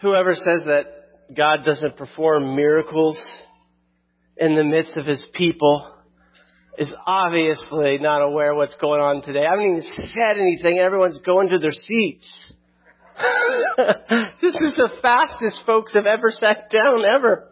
Whoever says that God doesn't perform miracles in the midst of His people is obviously not aware of what's going on today. I haven't even said anything. Everyone's going to their seats. This is the fastest folks have ever sat down, ever.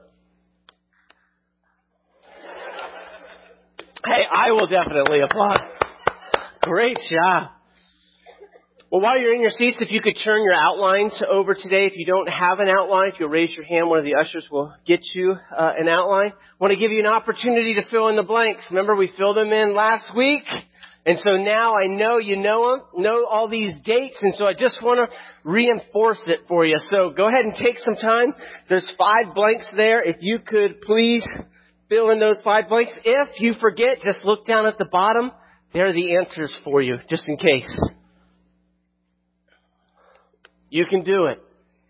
Hey, I will definitely applaud. Great job. Well, while you're in your seats, if you could turn your outlines over today. If you don't have an outline, if you'll raise your hand, one of the ushers will get you an outline. I want to give you an opportunity to fill in the blanks. Remember, we filled them in last week. And so now I know you know all these dates, and so I just want to reinforce it for you. So go ahead and take some time. There's 5 blanks there. If you could please fill in those 5 blanks. If you forget, just look down at the bottom. There are the answers for you, just in case. You can do it.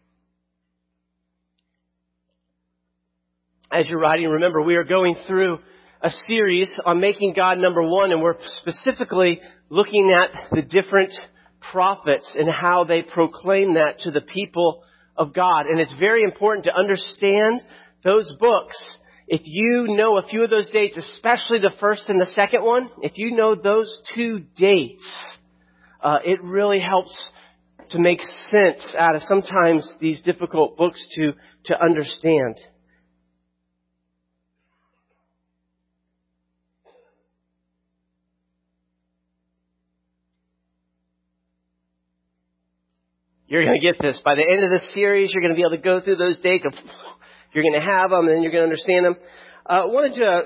As you're writing, remember, we are going through a series on making God number one, and we're specifically looking at the different prophets and how they proclaim that to the people of God. And it's very important to understand those books. If you know a few of those dates, especially the first and the second one, if you know those 2 dates, it really helps to make sense out of sometimes these difficult books to understand. You're going to get this. By the end of the series, you're going to be able to go through those dates. You're going to have them, and then you're going to understand them. I wanted to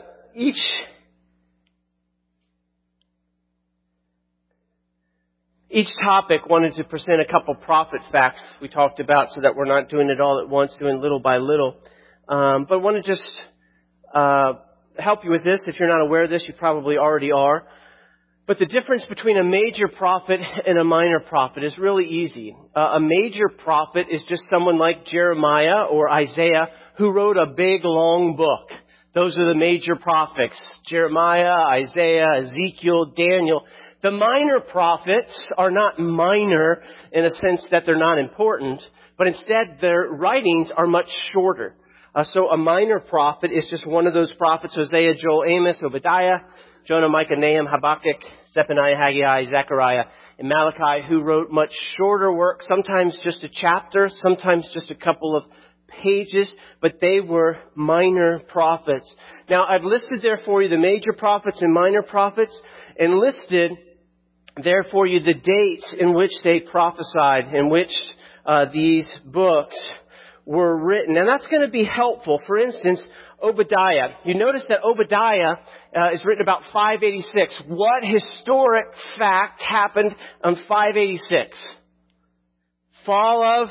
Each topic wanted to present a couple prophet facts we talked about so that we're not doing it all at once, doing little by little. But I want to just help you with this. If you're not aware of this, you probably already are. But the difference between a major prophet and a minor prophet is really easy. A major prophet is just someone like Jeremiah or Isaiah who wrote a big, long book. Those are the major prophets. Jeremiah, Isaiah, Ezekiel, Daniel. The minor prophets are not minor in a sense that they're not important, but instead their writings are much shorter. So a minor prophet is just one of those prophets: Hosea, Joel, Amos, Obadiah, Jonah, Micah, Nahum, Habakkuk, Zephaniah, Haggai, Zechariah, and Malachi, who wrote much shorter work, sometimes just a chapter, sometimes just a couple of pages, but they were minor prophets. Now, I've listed there for you the major prophets and minor prophets, and listed there for you the dates in which they prophesied, in which these books were written. And that's going to be helpful. For instance, Obadiah. You notice that Obadiah is written about 586. What historic fact happened on 586? Fall of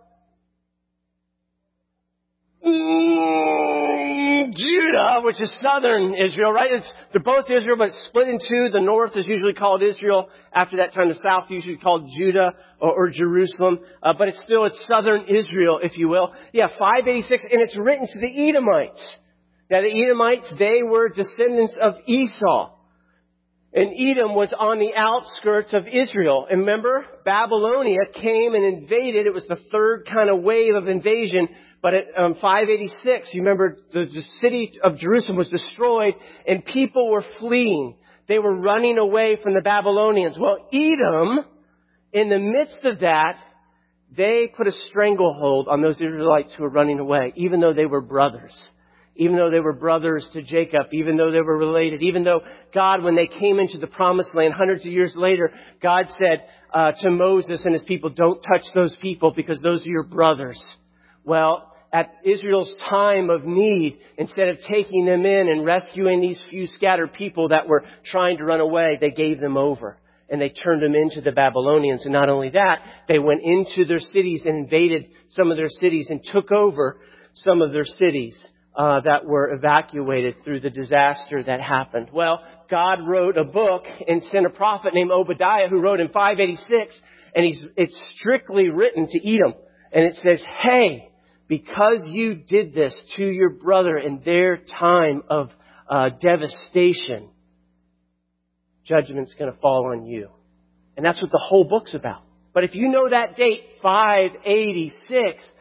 Judah, which is southern Israel, right? They're both Israel, but it's split in two. The north is usually called Israel. After that time, the south is usually called Judah or Jerusalem. But it's southern Israel, if you will. Yeah, 586, and it's written to the Edomites. Now, the Edomites, they were descendants of Esau. And Edom was on the outskirts of Israel. And remember, Babylonia came and invaded. It was the third kind of wave of invasion. But at 586, you remember the city of Jerusalem was destroyed and people were fleeing. They were running away from the Babylonians. Well, Edom, in the midst of that, they put a stranglehold on those Israelites who were running away, even though they were brothers. Even though they were brothers to Jacob, even though they were related, even though God, when they came into the promised land hundreds of years later, God said to Moses and his people, don't touch those people because those are your brothers. Well, at Israel's time of need, instead of taking them in and rescuing these few scattered people that were trying to run away, they gave them over. And they turned them into the Babylonians. And not only that, they went into their cities and invaded some of their cities and took over some of their cities that were evacuated through the disaster that happened. Well, God wrote a book and sent a prophet named Obadiah who wrote in 586, and it's strictly written to Edom. And it says, hey, because you did this to your brother in their time of devastation, judgment's going to fall on you. And that's what the whole book's about. But if you know that date, 586,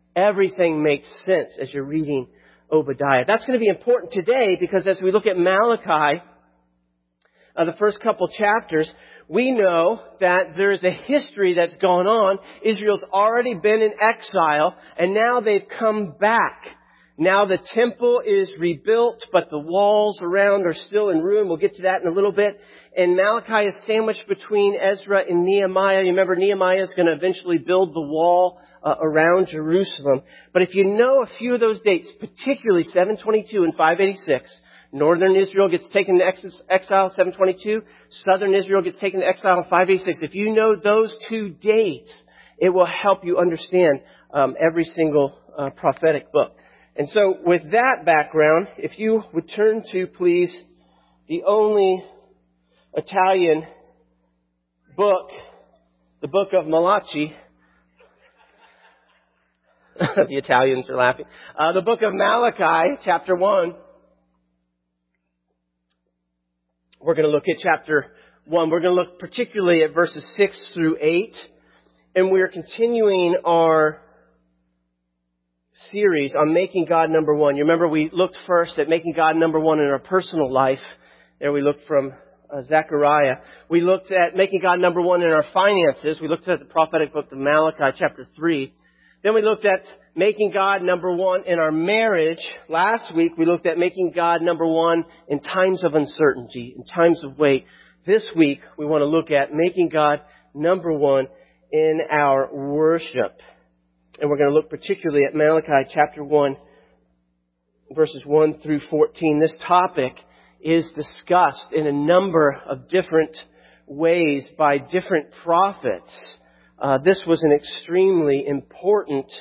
Everything makes sense as you're reading Obadiah. That's going to be important today because as we look at Malachi, the first couple chapters, we know that there's a history that's gone on. Israel's already been in exile, and now they've come back. Now the temple is rebuilt, but the walls around are still in ruin. We'll get to that in a little bit. And Malachi is sandwiched between Ezra and Nehemiah. You remember Nehemiah is going to eventually build the wall around Jerusalem. But if you know a few of those dates, particularly 722 and 586, Northern Israel gets taken to exile, 722. Southern Israel gets taken to exile in 586. If you know those two dates, it will help you understand every single prophetic book. And so with that background, if you would turn to, please, the only Italian book, the book of Malachi. The Italians are laughing. The book of Malachi, chapter 1. We're going to look at chapter 1. We're going to look particularly at verses 6 through 8. And we're continuing our series on making God number one. You remember we looked first at making God number one in our personal life. There we looked from Zechariah. We looked at making God number one in our finances. We looked at the prophetic book of Malachi, chapter 3. Then we looked at making God number one in our marriage. Last week we looked at making God number one in times of uncertainty, in times of wait. This week we want to look at making God number one in our worship. And we're going to look particularly at Malachi chapter 1, verses 1 through 14. This topic is discussed in a number of different ways by different prophets. This was an extremely important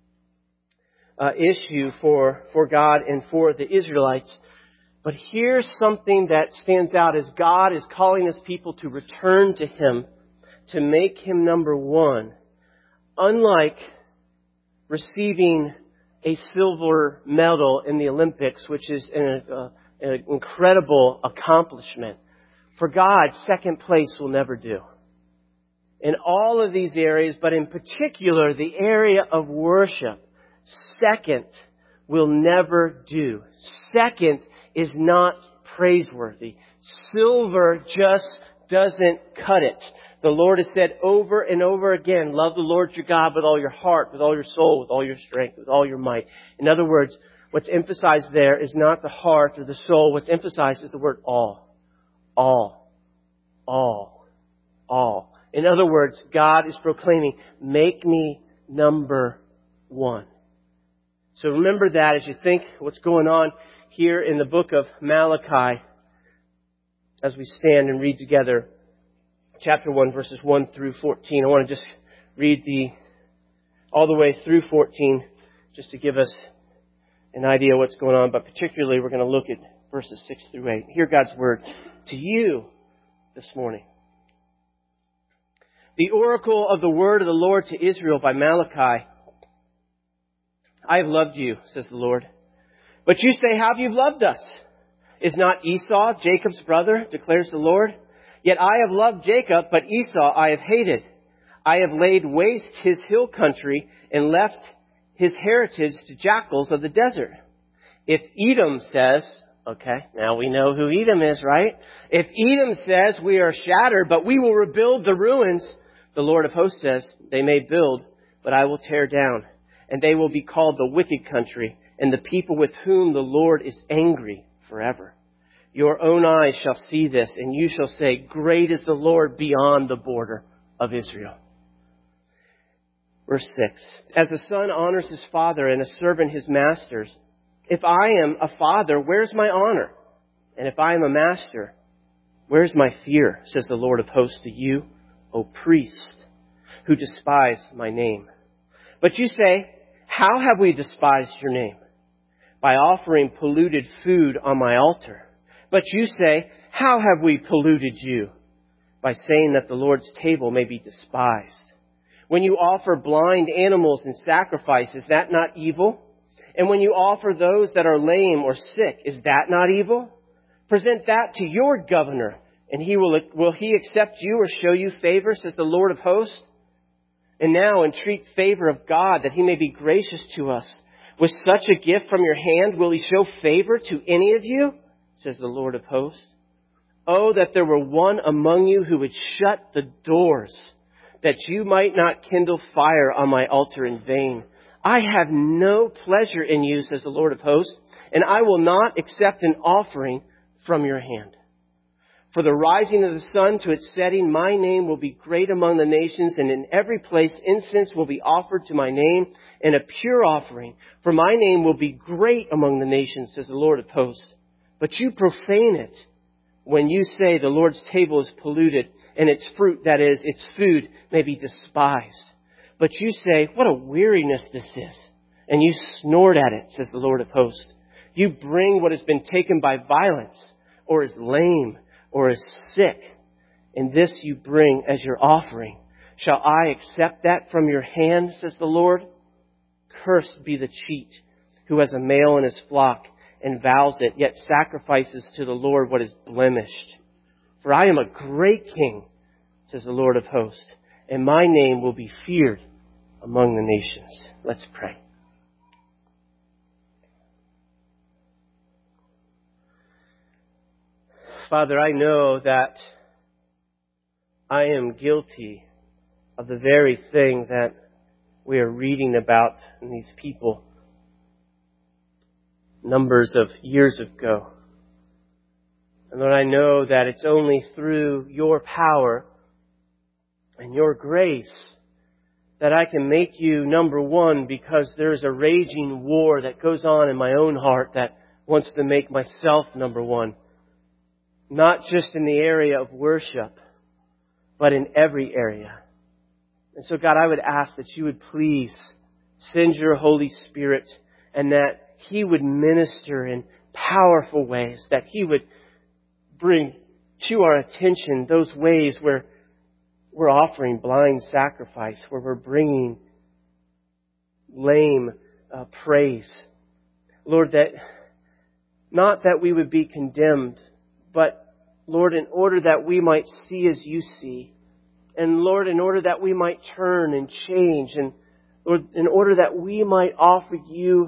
issue for God and for the Israelites. But here's something that stands out as God is calling His people to return to Him, to make Him number one. Unlike receiving a silver medal in the Olympics, which is an incredible accomplishment, for God, second place will never do. In all of these areas, but in particular the area of worship, second will never do. Second is not praiseworthy. Silver just doesn't cut it. The Lord has said over and over again, love the Lord your God with all your heart, with all your soul, with all your strength, with all your might. In other words, what's emphasized there is not the heart or the soul. What's emphasized is the word all. All. All. All. In other words, God is proclaiming, make me number one. So remember that as you think what's going on here in the book of Malachi as we stand and read together chapter 1, verses 1 through 14. I want to just read all the way through 14 just to give us an idea of what's going on. But particularly we're going to look at verses 6 through 8. Hear God's word to you this morning. The oracle of the word of the Lord to Israel by Malachi. I have loved you, says the Lord. But you say, how have you loved us? Is not Esau Jacob's brother, declares the Lord? Yet I have loved Jacob, but Esau I have hated. I have laid waste his hill country and left his heritage to jackals of the desert. If Edom says, okay, now we know who Edom is, right? If Edom says, we are shattered, but we will rebuild the ruins, the Lord of hosts says, they may build, but I will tear down. And they will be called the wicked country, and the people with whom the Lord is angry forever. Your own eyes shall see this, and you shall say, great is the Lord beyond the border of Israel. Verse 6. As a son honors his father and a servant his masters, if I am a father, where's my honor? And if I am a master, where's my fear? Says the Lord of hosts to you, O priest, who despise my name. But you say, how have we despised your name? By offering polluted food on my altar. But you say, how have we polluted you? By saying that the Lord's table may be despised. When you offer blind animals in sacrifice, is that not evil? And when you offer those that are lame or sick, is that not evil? Present that to your governor, and will he accept you or show you favor, says the Lord of hosts? And now entreat favor of God, that He may be gracious to us. With such a gift from your hand, will He show favor to any of you? Says the Lord of hosts. Oh, that there were one among you who would shut the doors, that you might not kindle fire on my altar in vain. I have no pleasure in you, says the Lord of hosts, and I will not accept an offering from your hand. For the rising of the sun to its setting, my name will be great among the nations, and in every place incense will be offered to my name, and a pure offering. For my name will be great among the nations, says the Lord of hosts. But you profane it when you say the Lord's table is polluted, and its fruit, that is, its food, may be despised. But you say, what a weariness this is. And you snort at it, says the Lord of hosts. You bring what has been taken by violence, or is lame, or is sick, and this you bring as your offering. Shall I accept that from your hand, says the Lord? Cursed be the cheat who has a male in his flock and vows it, yet sacrifices to the Lord what is blemished. For I am a great king, says the Lord of hosts, and my name will be feared among the nations. Let's pray. Father, I know that I am guilty of the very thing that we are reading about in these people numbers of years ago. And Lord, I know that it's only through your power and your grace that I can make you number one, because there's a raging war that goes on in my own heart that wants to make myself number one. Not just in the area of worship, but in every area. And so, God, I would ask that you would please send your Holy Spirit, and that He would minister in powerful ways, that He would bring to our attention those ways where we're offering blind sacrifice, where we're bringing lame praise. Lord, that not that we would be condemned, but Lord, in order that we might see as you see, and Lord, in order that we might turn and change, and Lord, in order that we might offer you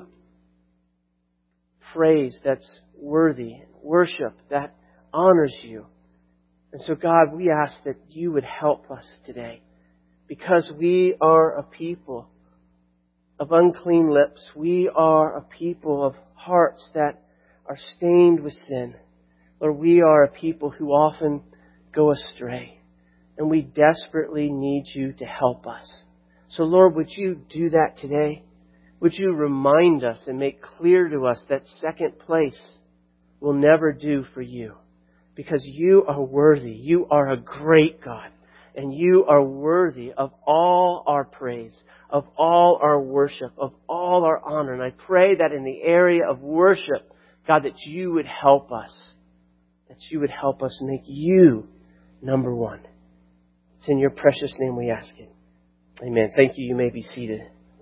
praise that's worthy, worship that honors you. And so, God, we ask that you would help us today, because we are a people of unclean lips. We are a people of hearts that are stained with sin. Lord, we are a people who often go astray, and we desperately need you to help us. So, Lord, would you do that today? Would you remind us and make clear to us that second place will never do for you, because you are worthy. You are a great God, and you are worthy of all our praise, of all our worship, of all our honor. And I pray that in the area of worship, God, that you would help us. That you would help us make you number one. It's in your precious name we ask it. Amen. Thank you. You may be seated.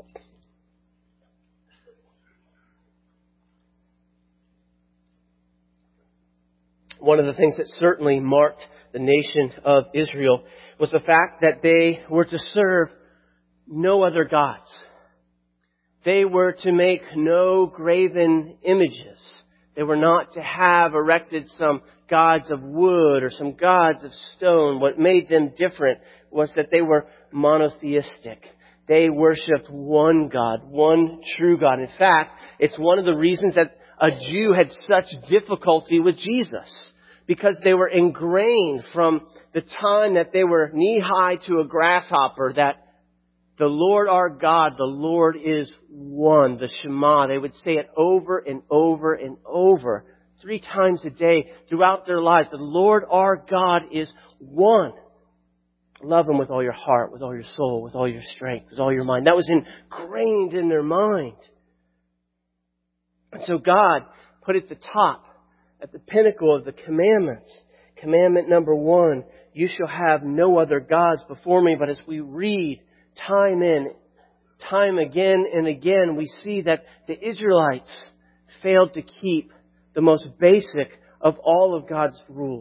One of the things that certainly marked the nation of Israel was the fact that they were to serve no other gods. They were to make no graven images. They were not to have erected some gods of wood or some gods of stone. What made them different was that they were monotheistic. They worshipped one God, one true God. In fact, it's one of the reasons that a Jew had such difficulty with Jesus, because they were ingrained from the time that they were knee-high to a grasshopper that the Lord our God, the Lord is one, the Shema. They would say it over and over and over, 3 times a day throughout their lives. The Lord our God is one. Love Him with all your heart, with all your soul, with all your strength, with all your mind. That was ingrained in their mind. And so God put at the top, at the pinnacle of the commandments, commandment number 1, you shall have no other gods before me. But as we read time in, time again and again, we see that the Israelites failed to keep the most basic of all of God's rules.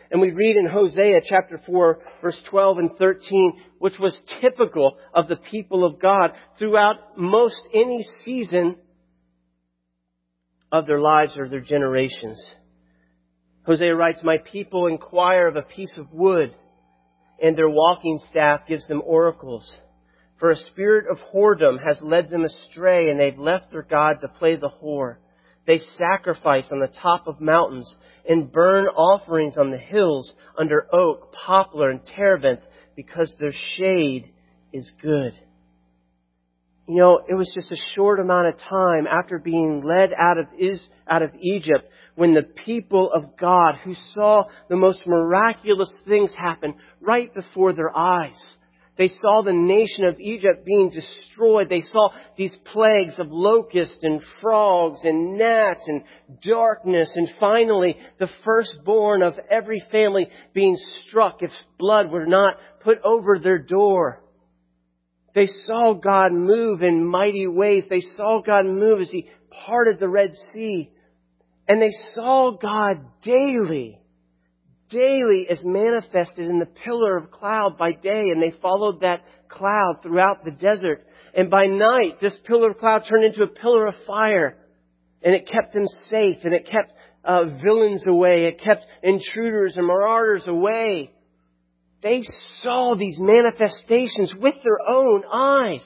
And we read in Hosea chapter 4, verse 12 and 13, which was typical of the people of God throughout most any season of their lives or their generations. Hosea writes, "My people inquire of a piece of wood, and their walking staff gives them oracles. For a spirit of whoredom has led them astray, and they've left their God to play the whore. They sacrifice on the top of mountains and burn offerings on the hills under oak, poplar, and terebinth, because their shade is good." You know, it was just a short amount of time after being led out of Egypt when the people of God, who saw the most miraculous things happen right before their eyes. They saw the nation of Egypt being destroyed. They saw these plagues of locusts and frogs and gnats and darkness. And finally, the firstborn of every family being struck if blood were not put over their door. They saw God move in mighty ways. They saw God move as He parted the Red Sea. And they saw God daily as manifested in the pillar of cloud by day. And they followed that cloud throughout the desert. And by night, this pillar of cloud turned into a pillar of fire. And it kept them safe. And it kept villains away. It kept intruders and marauders away. They saw these manifestations with their own eyes.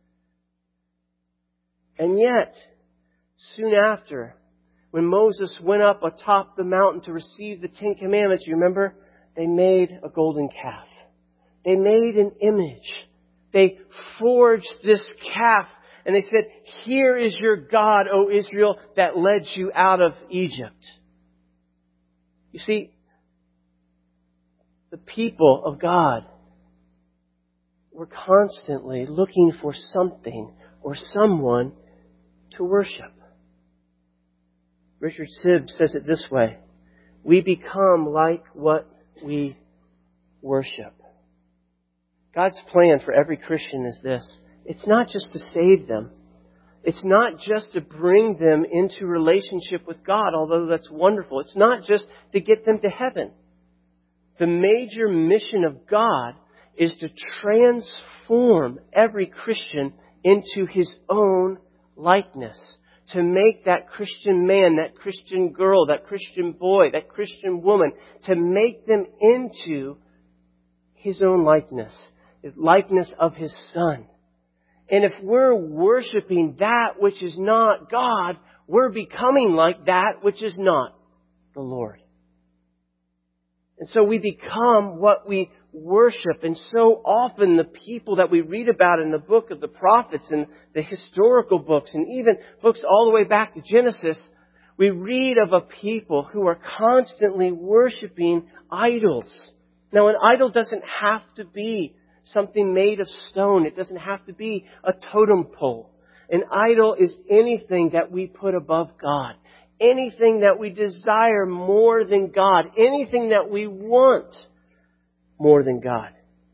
And yet, soon after, when Moses went up atop the mountain to receive the Ten Commandments, you remember? They made a golden calf. They made an image. They forged this calf and they said, "Here is your God, O Israel, that led you out of Egypt." You see, the people of God were constantly looking for something or someone to worship. Richard Sibbes says it this way: we become like what we worship. God's plan for every Christian is this. It's not just to save them. It's not just to bring them into relationship with God, although that's wonderful. It's not just to get them to heaven. The major mission of God is to transform every Christian into His own likeness. To make that Christian man, that Christian girl, that Christian boy, that Christian woman, to make them into His own likeness. The likeness of His Son. And if we're worshiping that which is not God, we're becoming like that which is not the Lord. And so we become what we worship. And so often the people that we read about in the book of the prophets and the historical books and even books all the way back to Genesis, we read of a people who are constantly worshiping idols. Now, an idol doesn't have to be something made of stone. It doesn't have to be a totem pole. An idol is anything that we put above God. Anything that we desire more than God. Anything that we want more than God.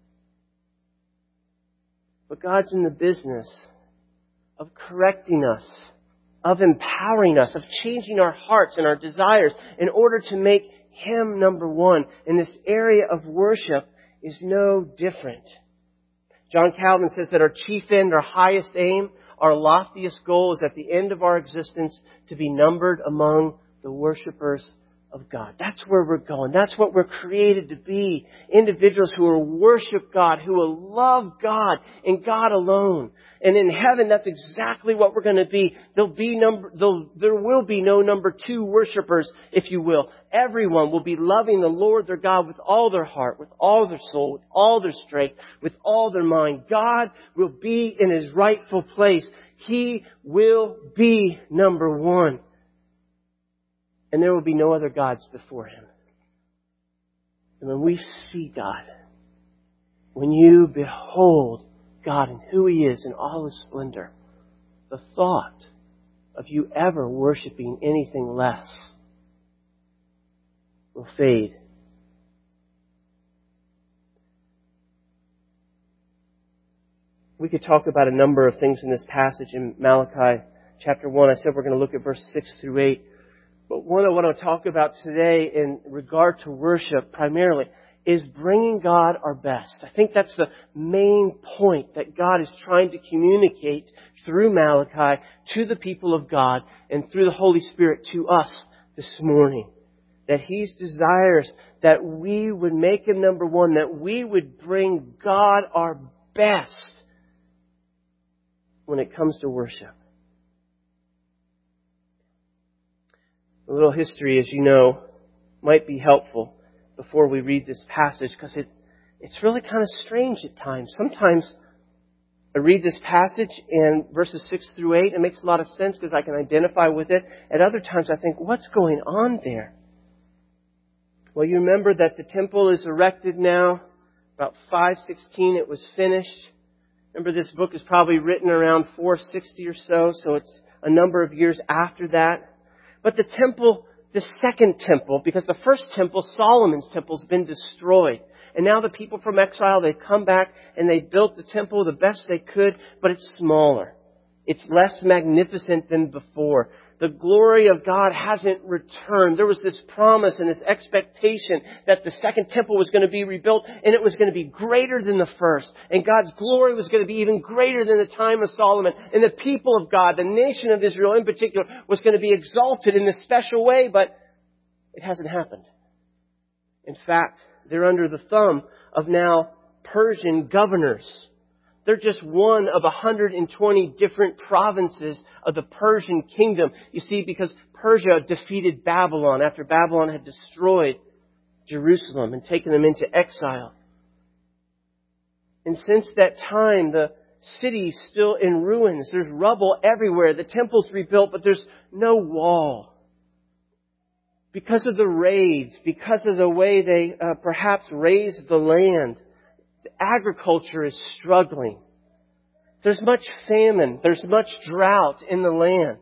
But God's in the business of correcting us, of empowering us, of changing our hearts and our desires in order to make Him number one. And this area of worship is no different. John Calvin says that our chief end, our highest aim, our loftiest goal is at the end of our existence to be numbered among the worshipers of God. That's where we're going. That's what we're created to be. Individuals who will worship God, who will love God and God alone. And in heaven, that's exactly what we're going to be. There will be no number two worshipers, if you will. Everyone will be loving the Lord their God with all their heart, with all their soul, with all their strength, with all their mind. God will be in His rightful place. He will be number one. And there will be no other gods before Him. And when we see God, when you behold God and who He is in all His splendor, the thought of you ever worshiping anything less will fade. We could talk about a number of things in this passage in Malachi chapter 1. I said we're going to look at verse 6 through 8. But what I want to talk about today in regard to worship primarily is bringing God our best. I think that's the main point that God is trying to communicate through Malachi to the people of God and through the Holy Spirit to us this morning. That He's desirous that we would make Him number one, that we would bring God our best when it comes to worship. A little history, as you know, might be helpful before we read this passage, because it's really kind of strange at times. Sometimes I read this passage and verses 6 through 8, it makes a lot of sense because I can identify with it. At other times I think, what's going on there? Well, you remember that the temple is erected now. About 516 it was finished. Remember, this book is probably written around 460 or so it's a number of years after that. But the temple, the second temple, because the first temple, Solomon's temple, has been destroyed. And now the people from exile, they've come back and they built the temple the best they could, but it's smaller. It's less magnificent than before. The glory of God hasn't returned. There was this promise and this expectation that the second temple was going to be rebuilt and it was going to be greater than the first. And God's glory was going to be even greater than the time of Solomon. And the people of God, the nation of Israel in particular, was going to be exalted in this special way, but it hasn't happened. In fact, they're under the thumb of now Persian governors. They're just one of 120 different provinces of the Persian kingdom. You see, because Persia defeated Babylon after Babylon had destroyed Jerusalem and taken them into exile. And since that time, the city's still in ruins. There's rubble everywhere. The temple's rebuilt, but there's no wall. Because of the raids, because of the way they perhaps raised the land, the agriculture is struggling. There's much famine. There's much drought in the land.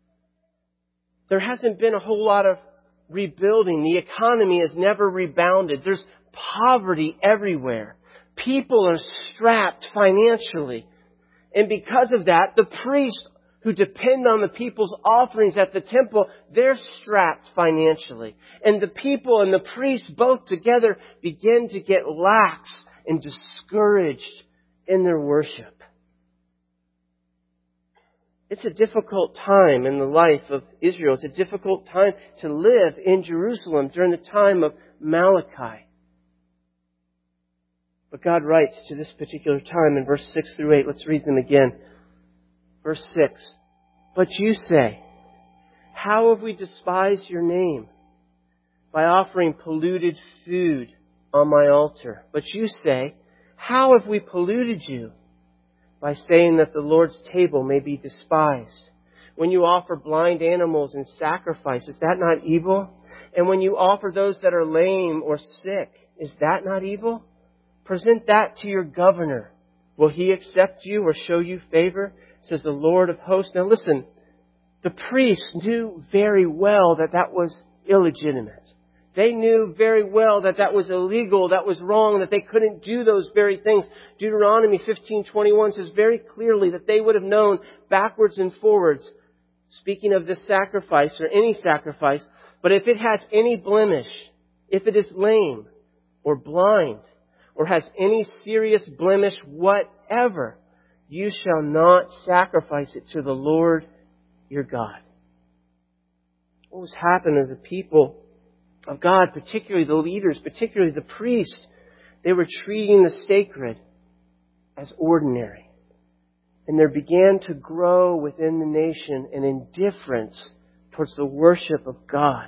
There hasn't been a whole lot of rebuilding. The economy has never rebounded. There's poverty everywhere. People are strapped financially. And because of that, the priests who depend on the people's offerings at the temple, they're strapped financially. And the people and the priests both together begin to get lax and discouraged in their worship. It's a difficult time in the life of Israel. It's a difficult time to live in Jerusalem during the time of Malachi. But God writes to this particular time in verse 6 through 8. Let's read them again. Verse 6. But you say, how have we despised your name? By offering polluted food on my altar. But you say, how have we polluted you? By saying that the Lord's table may be despised. When you offer blind animals in sacrifice, is that not evil? And when you offer those that are lame or sick, is that not evil? Present that to your governor. Will he accept you or show you favor? Says the Lord of hosts. Now listen, the priests knew very well that that was illegitimate. They knew very well that that was illegal, that was wrong, that they couldn't do those very things. Deuteronomy 15:21 says very clearly that they would have known backwards and forwards, speaking of this sacrifice or any sacrifice, but if it has any blemish, if it is lame or blind or has any serious blemish whatever, you shall not sacrifice it to the Lord your God. What was happening is the people of God, particularly the leaders, particularly the priests, they were treating the sacred as ordinary. And there began to grow within the nation an indifference towards the worship of God.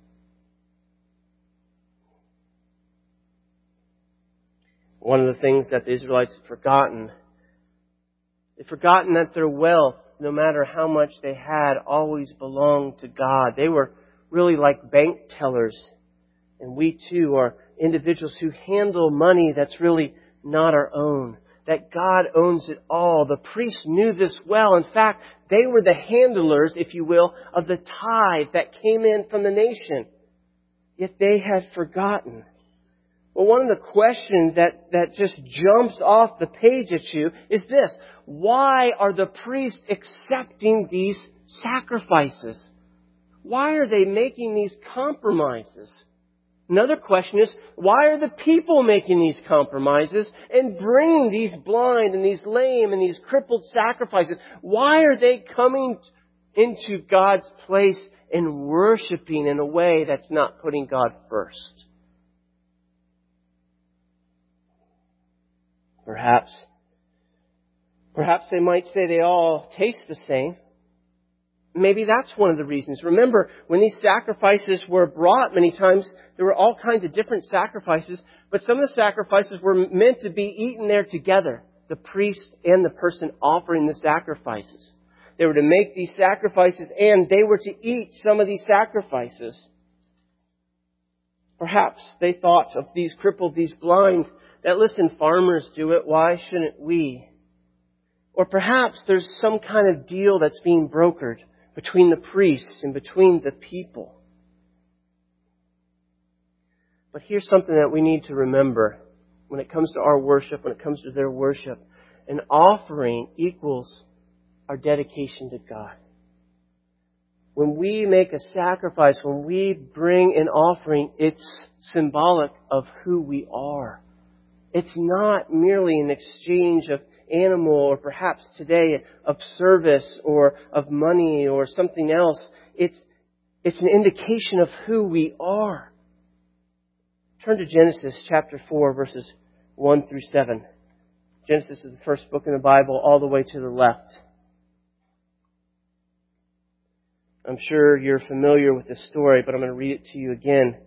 One of the things that the Israelites had forgotten, they'd forgotten that their wealth, no matter how much they had, always belonged to God. They were really like bank tellers. And we too are individuals who handle money that's really not our own. That God owns it all. The priests knew this well. In fact, they were the handlers, if you will, of the tithe that came in from the nation. Yet they had forgotten. Well, one of the questions that just jumps off the page at you is this. Why are the priests accepting these sacrifices? why are they making these compromises? Another question is, why are the people making these compromises and bringing these blind and these lame and these crippled sacrifices? Why are they coming into God's place and worshiping in a way that's not putting God first? Perhaps they might say they all taste the same. Maybe that's one of the reasons. Remember, when these sacrifices were brought, many times there were all kinds of different sacrifices, but some of the sacrifices were meant to be eaten there together, the priest and the person offering the sacrifices. They were to make these sacrifices and they were to eat some of these sacrifices. Perhaps they thought of these crippled, these blind, that listen, farmers do it, why shouldn't we? Or perhaps there's some kind of deal that's being brokered between the priests and between the people. But here's something that we need to remember when it comes to our worship, when it comes to their worship. An offering equals our dedication to God. When we make a sacrifice, when we bring an offering, it's symbolic of who we are. It's not merely an exchange of animal or perhaps today of service or of money or something else. It's an indication of who we are. Turn to Genesis chapter 4 verses 1 through 7. Genesis is the first book in the Bible all the way to the left. I'm sure you're familiar with this story, but I'm going to read it to you again.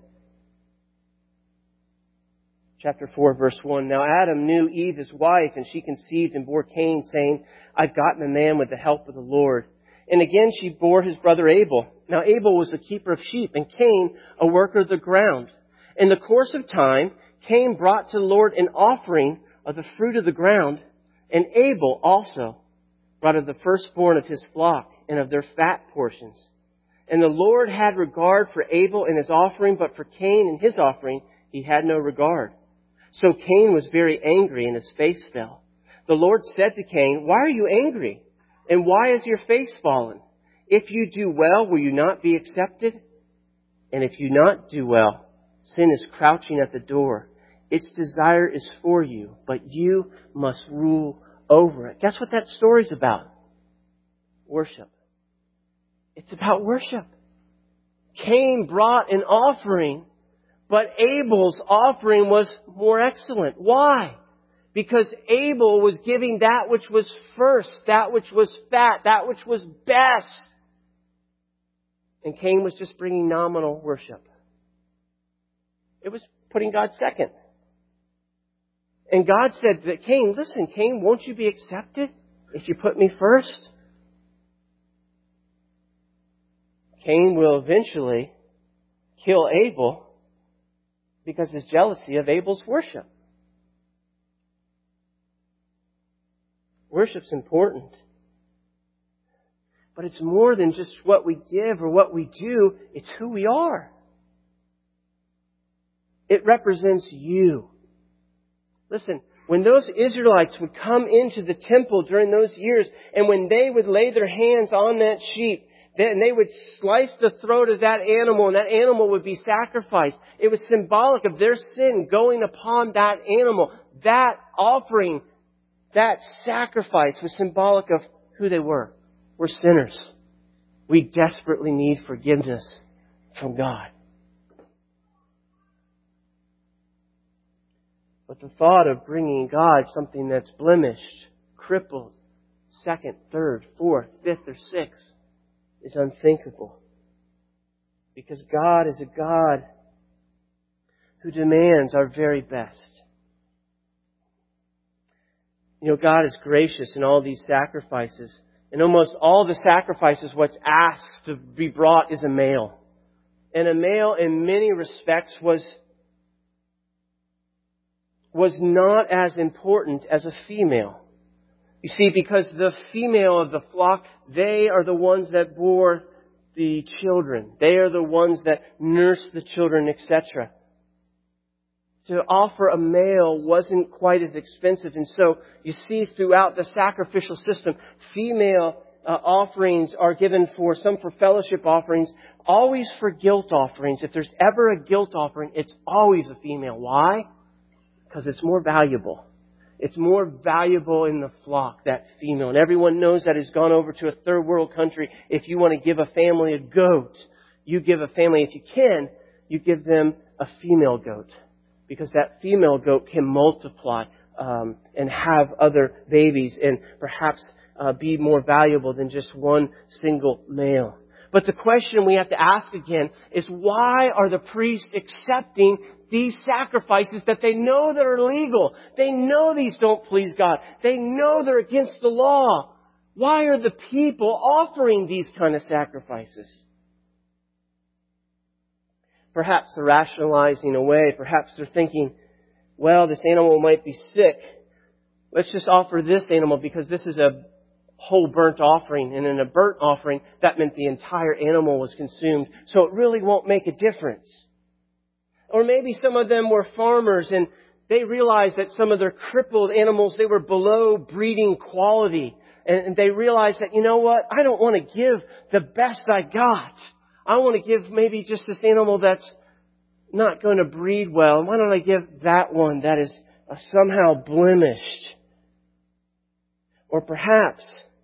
Chapter 4, verse 1. Now Adam knew Eve, his wife, and she conceived and bore Cain, saying, I've gotten a man with the help of the Lord. And again she bore his brother Abel. Now Abel was a keeper of sheep, and Cain a worker of the ground. In the course of time, Cain brought to the Lord an offering of the fruit of the ground, and Abel also brought of the firstborn of his flock and of their fat portions. And the Lord had regard for Abel and his offering, but for Cain and his offering he had no regard. So Cain was very angry, and his face fell. The Lord said to Cain, Why are you angry? And why is your face fallen? If you do well, will you not be accepted? And if you not do well, sin is crouching at the door. Its desire is for you, but you must rule over it. Guess what that story's about? Worship. It's about worship. Cain brought an offering, but Abel's offering was more excellent. Why? Because Abel was giving that which was first, that which was fat, that which was best. And Cain was just bringing nominal worship. It was putting God second. And God said to Cain, listen, Cain, won't you be accepted if you put me first? Cain will eventually kill Abel because of his jealousy of Abel's worship. Worship's important. But it's more than just what we give or what we do. It's who we are. It represents you. Listen, when those Israelites would come into the temple during those years, and when they would lay their hands on that sheep, and they would slice the throat of that animal, and that animal would be sacrificed. It was symbolic of their sin going upon that animal. That offering, that sacrifice was symbolic of who they were. We're sinners. We desperately need forgiveness from God. But the thought of bringing God something that's blemished, crippled, second, third, fourth, fifth, or sixth is unthinkable. Because God is a God who demands our very best. You know, God is gracious in all these sacrifices. In almost all the sacrifices, what's asked to be brought is a male. And a male, in many respects, was not as important as a female. You see, because the female of the flock, they are the ones that bore the children. They are the ones that nurse the children, etc. To offer a male wasn't quite as expensive. And so you see throughout the sacrificial system, female offerings are given for, some for fellowship offerings, always for guilt offerings. If there's ever a guilt offering, it's always a female. Why? Because it's more valuable. It's more valuable in the flock, that female. And everyone knows that has gone over to a third world country. If you want to give a family a goat, you give a family, if you can, you give them a female goat. Because that female goat can multiply and have other babies and perhaps be more valuable than just one single male. But the question we have to ask again is, why are the priests accepting these sacrifices that they know that are legal? They know these don't please God. They know they're against the law. Why are the people offering these kind of sacrifices? Perhaps they're rationalizing away. Perhaps they're thinking, well, this animal might be sick. Let's just offer this animal because this is a whole burnt offering. And in a burnt offering, that meant the entire animal was consumed. So it really won't make a difference. Or maybe some of them were farmers and they realized that some of their crippled animals, they were below breeding quality. And they realized that, you know what? I don't want to give the best I got. I want to give maybe just this animal that's not going to breed well. Why don't I give that one that is somehow blemished? Or perhaps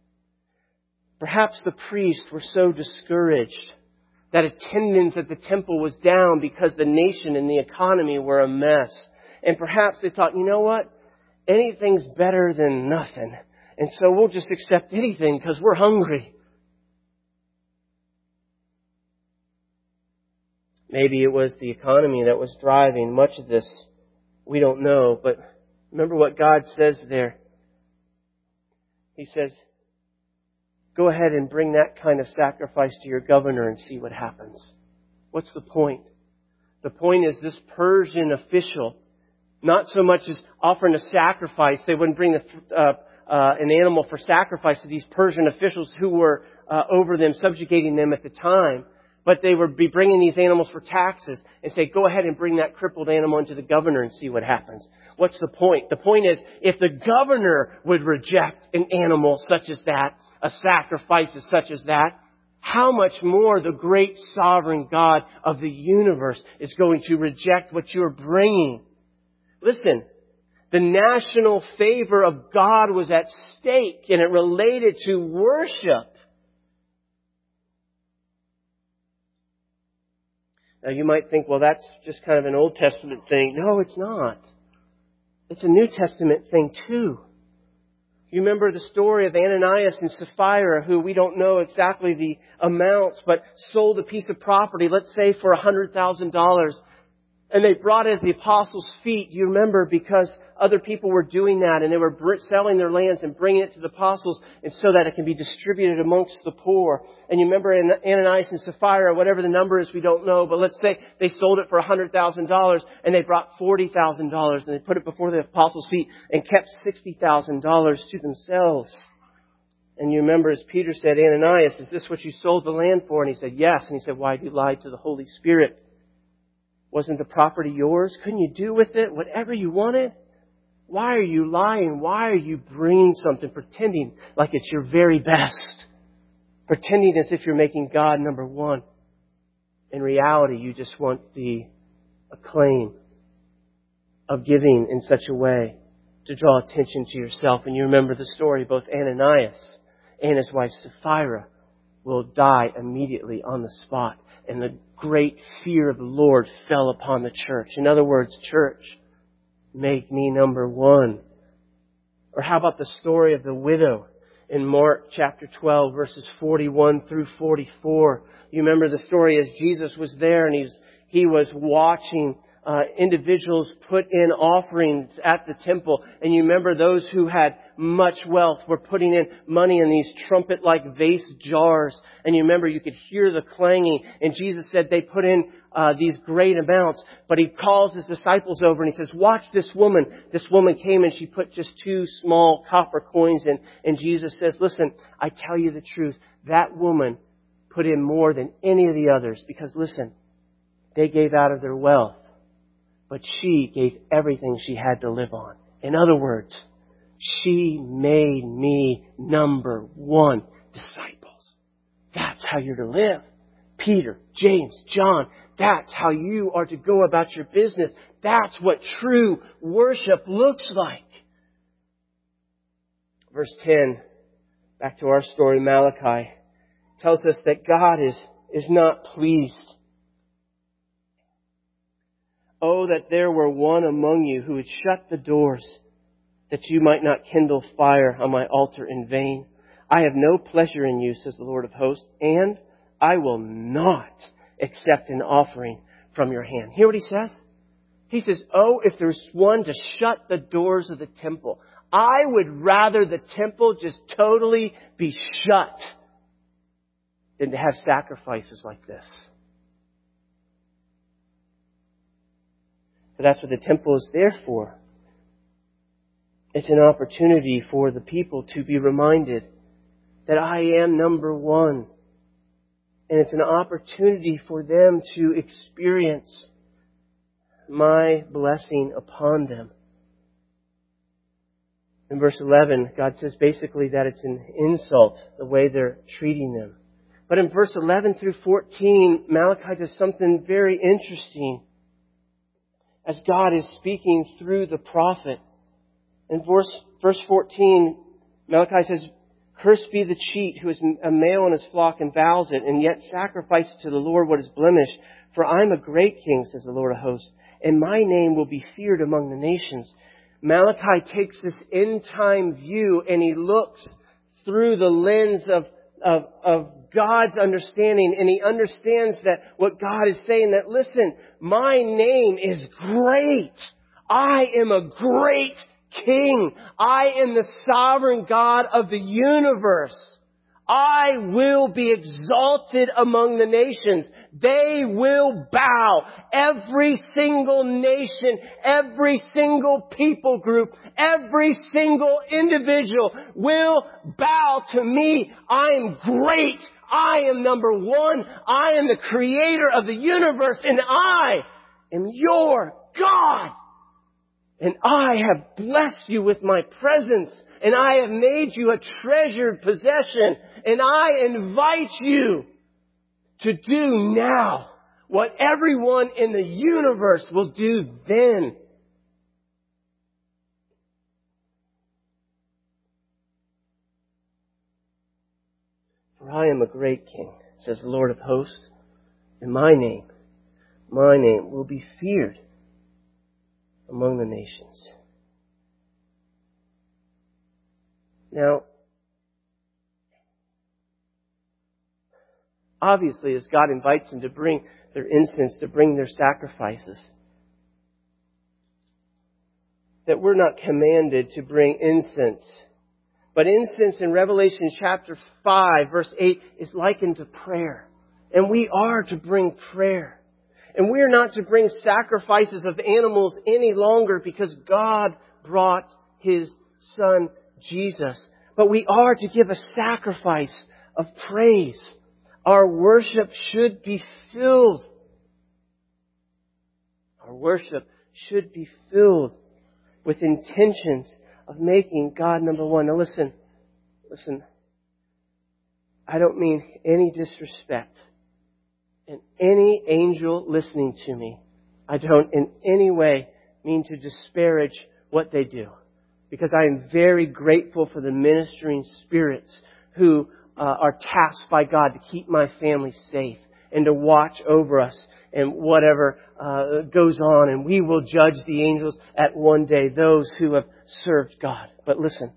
the priests were so discouraged that attendance at the temple was down because the nation and the economy were a mess. And perhaps they thought, you know what? Anything's better than nothing. And so we'll just accept anything because we're hungry. Maybe it was the economy that was driving much of this. We don't know. But remember what God says there. He says, go ahead and bring that kind of sacrifice to your governor and see what happens. What's the point? The point is this Persian official, not so much as offering a sacrifice. They wouldn't bring an animal for sacrifice to these Persian officials who were over them, subjugating them at the time. But they would be bringing these animals for taxes and say, go ahead and bring that crippled animal into the governor and see what happens. What's the point? The point is, if the governor would reject an animal such as that, a sacrifice such as that, how much more the great sovereign God of the universe is going to reject what you're bringing. Listen, the national favor of God was at stake, and it related to worship. Now you might think, well, that's just kind of an Old Testament thing. No, it's not. It's a New Testament thing too. You remember the story of Ananias and Sapphira, who we don't know exactly the amounts, but sold a piece of property, let's say for $100,000. And they brought it at the apostles' feet. You remember, because other people were doing that and they were selling their lands and bringing it to the apostles, and so that it can be distributed amongst the poor. And you remember Ananias and Sapphira, whatever the number is, we don't know, but let's say they sold it for $100,000 and they brought $40,000 and they put it before the apostles' feet and kept $60,000 to themselves. And you remember, as Peter said, Ananias, is this what you sold the land for? And he said, yes. And he said, why did you lie to the Holy Spirit? Wasn't the property yours? Couldn't you do with it whatever you wanted? Why are you lying? Why are you bringing something, pretending like it's your very best? Pretending as if you're making God number one. In reality, you just want the acclaim of giving in such a way to draw attention to yourself. And you remember the story, both Ananias and his wife Sapphira will die immediately on the spot. And the great fear of the Lord fell upon the church. In other words, church, make me number one. Or how about the story of the widow in Mark chapter 12, verses 41 through 44? You remember the story as Jesus was there and he was watching individuals put in offerings at the temple. And you remember those who had much wealth were putting in money in these trumpet-like vase jars. And you remember you could hear the clanging. And Jesus said they put in these great amounts. But He calls His disciples over and He says, watch this woman. This woman came and she put just 2 small copper coins in. And Jesus says, listen, I tell you the truth. That woman put in more than any of the others. Because listen, they gave out of their wealth. But she gave everything she had to live on. In other words, she made me number one disciples. That's how you're to live. Peter, James, John, that's how you are to go about your business. That's what true worship looks like. Verse 10, back to our story, Malachi, tells us that God is not pleased. Oh, that there were one among you who would shut the doors, that you might not kindle fire on my altar in vain. I have no pleasure in you, says the Lord of hosts, and I will not accept an offering from your hand. Hear what he says? He says, oh, if there's one to shut the doors of the temple, I would rather the temple just totally be shut than to have sacrifices like this. But that's what the temple is there for. It's an opportunity for the people to be reminded that I am number one. And it's an opportunity for them to experience my blessing upon them. In verse 11, God says basically that it's an insult, the way they're treating them. But in verse 11 through 14, Malachi does something very interesting as God is speaking through the prophet. In verse 14, Malachi says, cursed be the cheat who is a male in his flock and vows it, and yet sacrifices to the Lord what is blemished. For I am a great king, says the Lord of hosts, and my name will be feared among the nations. Malachi takes this end-time view and he looks through the lens of God's understanding, and he understands that what God is saying, that listen, my name is great. I am a great king. I am the sovereign God of the universe. I will be exalted among the nations. They will bow. Every single nation, every single people group, every single individual will bow to me. I am great. I am number one. I am the creator of the universe, and I am your God. And I have blessed you with my presence, and I have made you a treasured possession, and I invite you to do now what everyone in the universe will do then. For I am a great king, says the Lord of hosts, and my name will be feared among the nations. Now, obviously, as God invites them to bring their incense, to bring their sacrifices, that we're not commanded to bring incense. But incense in Revelation chapter 5, verse 8, is likened to prayer. And we are to bring prayer. And we are not to bring sacrifices of animals any longer because God brought His Son, Jesus. But we are to give a sacrifice of praise. Our worship should be filled. Our worship should be filled with intentions of making God number one. Now listen. I don't mean any disrespect. And any angel listening to me, I don't in any way mean to disparage what they do. Because I am very grateful for the ministering spirits who are tasked by God to keep my family safe and to watch over us and whatever goes on. And we will judge the angels at one day, those who have served God. But listen.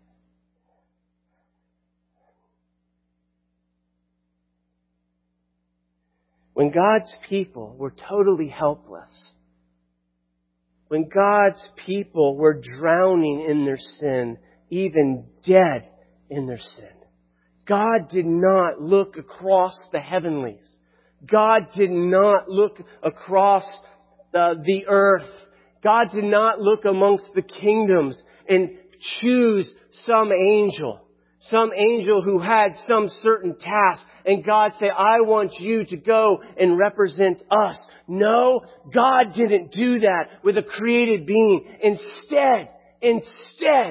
When God's people were totally helpless, when God's people were drowning in their sin, even dead in their sin, God did not look across the heavenlies. God did not look across the earth. God did not look amongst the kingdoms and choose some angel who had some certain task, and God said, I want you to go and represent us. No, God didn't do that with a created being. Instead,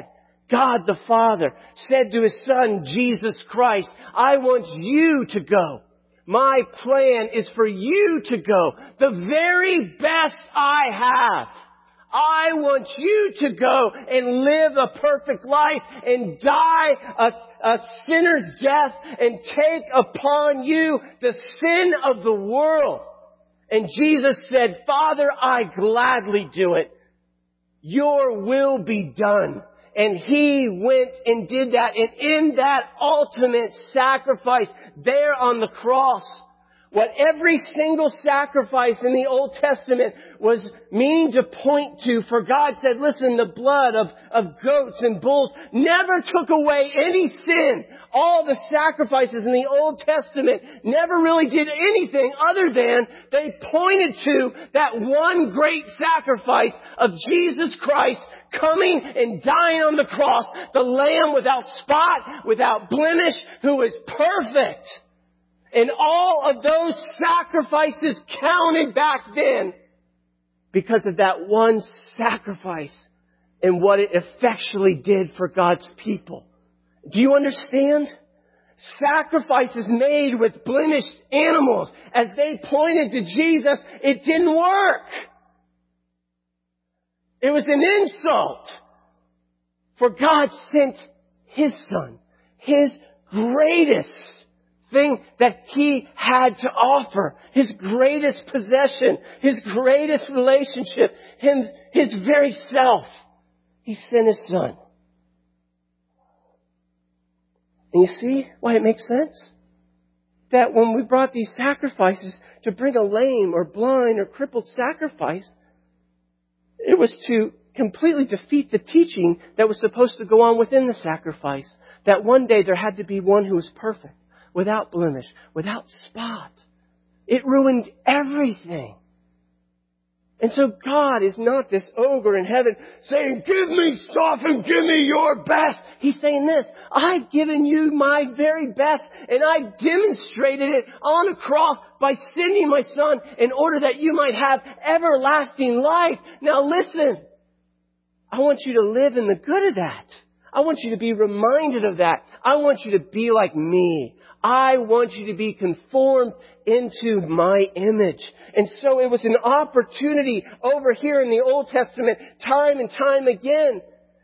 God the Father said to His Son, Jesus Christ, I want you to go. My plan is for you to go. The very best I have. I want you to go and live a perfect life and die a sinner's death and take upon you the sin of the world. And Jesus said, Father, I gladly do it. Your will be done. And He went and did that. And in that ultimate sacrifice there on the cross, what every single sacrifice in the Old Testament was meaning to point to, for God said, listen, the blood of goats and bulls never took away any sin. All the sacrifices in the Old Testament never really did anything other than they pointed to that one great sacrifice of Jesus Christ coming and dying on the cross, the Lamb without spot, without blemish, who is perfect. And all of those sacrifices counted back then because of that one sacrifice and what it effectually did for God's people. Do you understand? Sacrifices made with blemished animals, as they pointed to Jesus, it didn't work. It was an insult. For God sent His Son, His greatest thing that He had to offer, His greatest possession, His greatest relationship, His very self. He sent His Son. And you see why it makes sense? That when we brought these sacrifices to bring a lame or blind or crippled sacrifice, it was to completely defeat the teaching that was supposed to go on within the sacrifice. That one day there had to be one who was perfect, without blemish, without spot. It ruined everything. And so God is not this ogre in heaven saying, give me stuff and give me your best. He's saying this, I've given you my very best and I demonstrated it on a cross by sending my Son in order that you might have everlasting life. Now listen, I want you to live in the good of that. I want you to be reminded of that. I want you to be like me. I want you to be conformed into my image. And so it was an opportunity over here in the Old Testament, time and time again,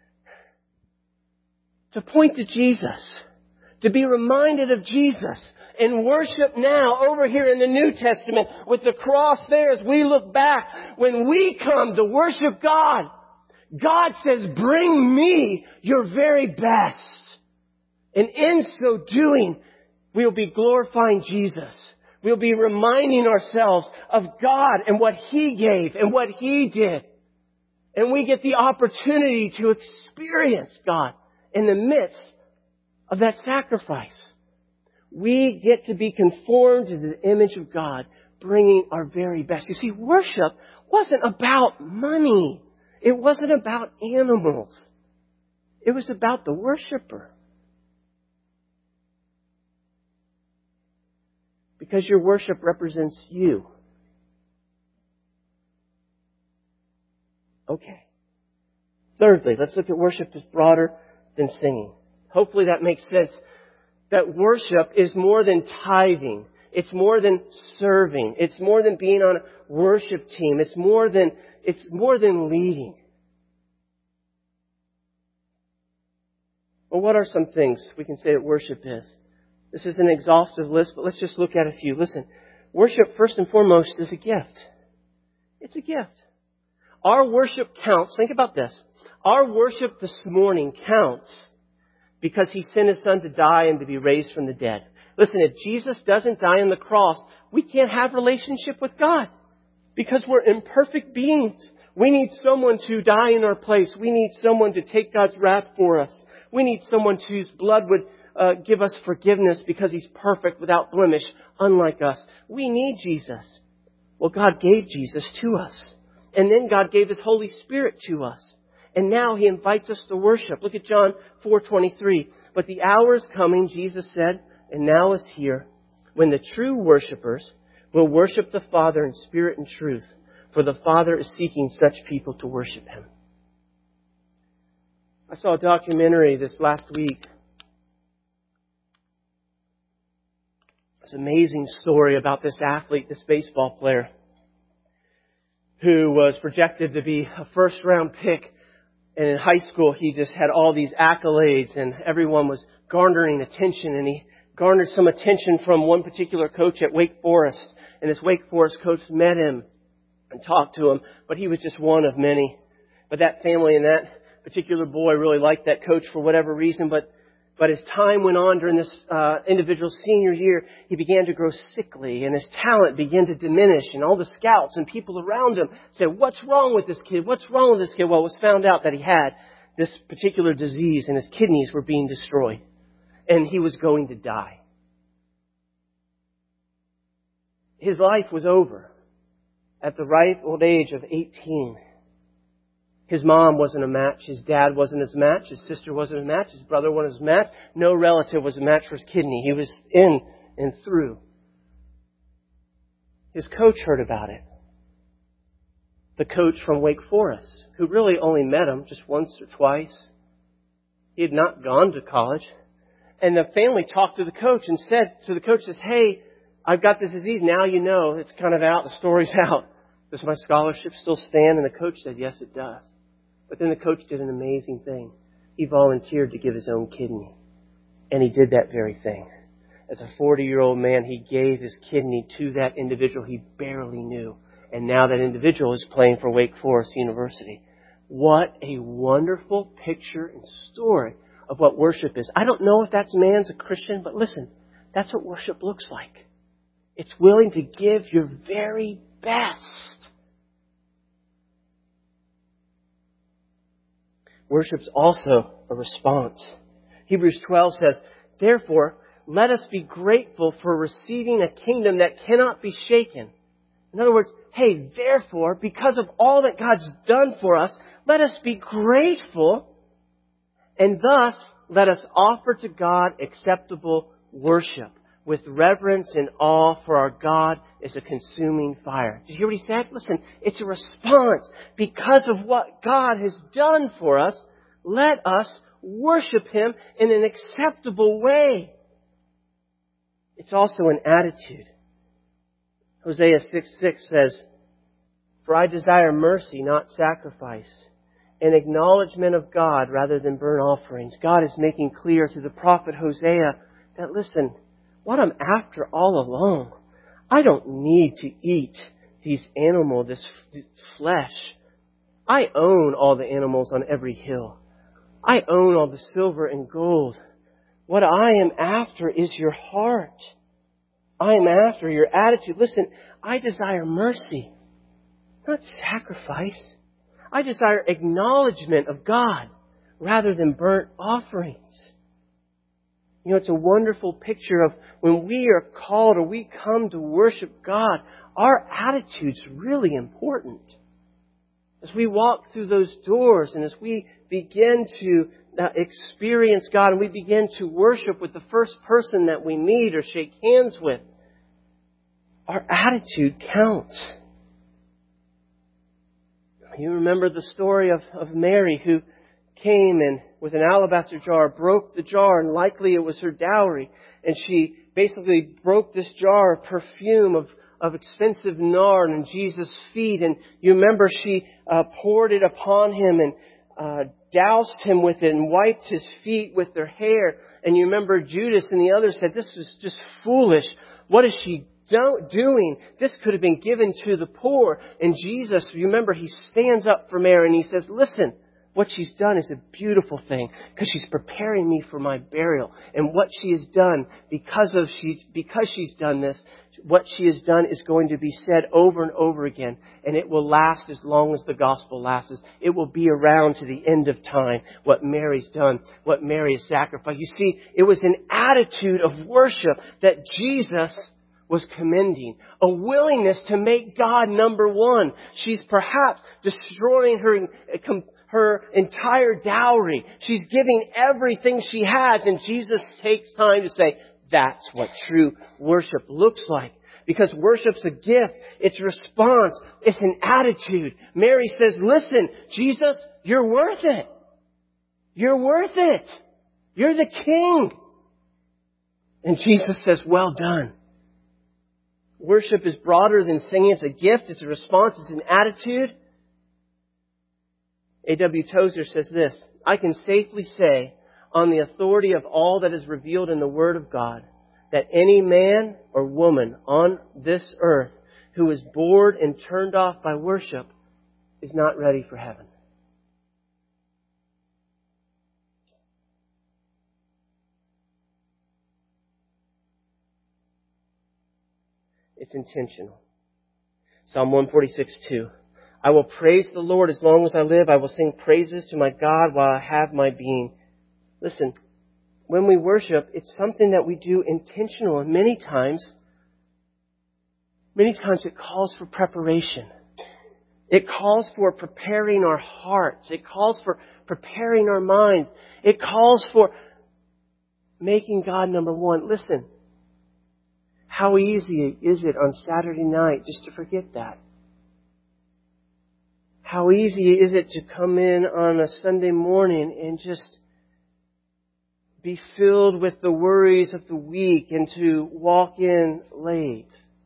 to point to Jesus, to be reminded of Jesus, and worship now over here in the New Testament with the cross there as we look back. When we come to worship God, God says, bring me your very best. And in so doing, we'll be glorifying Jesus. We'll be reminding ourselves of God and what He gave and what He did. And we get the opportunity to experience God in the midst of that sacrifice. We get to be conformed to the image of God, bringing our very best. You see, worship wasn't about money. It wasn't about animals. It was about the worshiper. Because your worship represents you. Okay. Thirdly, let's look at worship as broader than singing. Hopefully that makes sense. That worship is more than tithing. It's more than serving. It's more than being on a worship team. It's more than leading. Well, what are some things we can say that worship is? This is an exhaustive list, but let's just look at a few. Listen, worship first and foremost is a gift. It's a gift. Our worship counts. Think about this. Our worship this morning counts because He sent His Son to die and to be raised from the dead. Listen, if Jesus doesn't die on the cross, we can't have relationship with God because we're imperfect beings. We need someone to die in our place. We need someone to take God's wrath for us. We need someone whose blood would give us forgiveness because He's perfect, without blemish, unlike us. We need Jesus. Well, God gave Jesus to us. And then God gave His Holy Spirit to us. And now He invites us to worship. Look at John 4:23. But the hour is coming, Jesus said, and now is here, when the true worshipers will worship the Father in spirit and truth. For the Father is seeking such people to worship Him. I saw a documentary this last week. It's an amazing story about this athlete, this baseball player, who was projected to be a first-round pick. And in high school, he just had all these accolades, and everyone was garnering attention. And he garnered some attention from one particular coach at Wake Forest. And this Wake Forest coach met him and talked to him, but he was just one of many. But that family and that particular boy really liked that coach for whatever reason. But as time went on during this individual's senior year, he began to grow sickly, and his talent began to diminish. And all the scouts and people around him said, "What's wrong with this kid? What's wrong with this kid?" Well, it was found out that he had this particular disease, and his kidneys were being destroyed, and he was going to die. His life was over at the ripe old age of 18. His mom wasn't a match. His dad wasn't a match. His sister wasn't a match. His brother wasn't a match. No relative was a match for his kidney. He was in and through. His coach heard about it. The coach from Wake Forest, who really only met him just once or twice. He had not gone to college. And the family talked to the coach and said to the coach, "Hey, I've got this disease. Now you know. It's kind of out. The story's out. Does my scholarship still stand?" And the coach said, "Yes, it does." But then the coach did an amazing thing. He volunteered to give his own kidney. And he did that very thing. As a 40-year-old man, he gave his kidney to that individual he barely knew. And now that individual is playing for Wake Forest University. What a wonderful picture and story of what worship is. I don't know if that man's a Christian, but listen, that's what worship looks like. It's willing to give your very best. Worship's also a response. Hebrews 12 says, "Therefore, let us be grateful for receiving a kingdom that cannot be shaken." In other words, hey, therefore, because of all that God's done for us, let us be grateful, and thus let us offer to God acceptable worship with reverence and awe, for our God is a consuming fire. Did you hear what he said? Listen, it's a response. Because of what God has done for us, let us worship Him in an acceptable way. It's also an attitude. Hosea 6:6 says, "For I desire mercy, not sacrifice, an acknowledgement of God rather than burnt offerings." God is making clear through the prophet Hosea that, listen, what I'm after all along, I don't need to eat this flesh. I own all the animals on every hill. I own all the silver and gold. What I am after is your heart. I am after your attitude. Listen, I desire mercy, not sacrifice. I desire acknowledgement of God rather than burnt offerings. You know, it's a wonderful picture of when we are called or we come to worship God, our attitude's really important. As we walk through those doors and as we begin to experience God and we begin to worship with the first person that we meet or shake hands with, our attitude counts. You remember the story of Mary, who came and with an alabaster jar, broke the jar, and likely it was her dowry. And she basically broke this jar of perfume of expensive nard on Jesus' feet. And you remember she poured it upon Him and doused Him with it and wiped His feet with their hair. And you remember Judas and the others said, "This is just foolish. What is she doing? This could have been given to the poor." And Jesus, you remember, He stands up for Mary and He says, "Listen, what she's done is a beautiful thing because she's preparing me for my burial. And what she has done, because she's done this, what she has done is going to be said over and over again. And it will last as long as the gospel lasts. It will be around to the end of time. What Mary's done, what Mary has sacrificed." You see, it was an attitude of worship that Jesus was commending. A willingness to make God number one. She's perhaps destroying her entire dowry. She's giving everything she has, and Jesus takes time to say, that's what true worship looks like. Because worship's a gift. It's a response. It's an attitude. Mary says, "Listen, Jesus, you're worth it. You're worth it. You're the King. And Jesus says, well done. Worship is broader than singing. It's a gift. It's a response. It's an attitude. A.W. Tozer says this, I can safely say, on the authority of all that is revealed in the Word of God, that any man or woman on this earth who is bored and turned off by worship is not ready for heaven. It's intentional. Psalm 146:2. I will praise the Lord as long as I live. I will sing praises to my God while I have my being. Listen, when we worship, it's something that we do intentional. And many times it calls for preparation. It calls for preparing our hearts. It calls for preparing our minds. It calls for making God number one. Listen, how easy is it on Saturday night just to forget that? How easy is it to come in on a Sunday morning and just be filled with the worries of the week and to walk in late?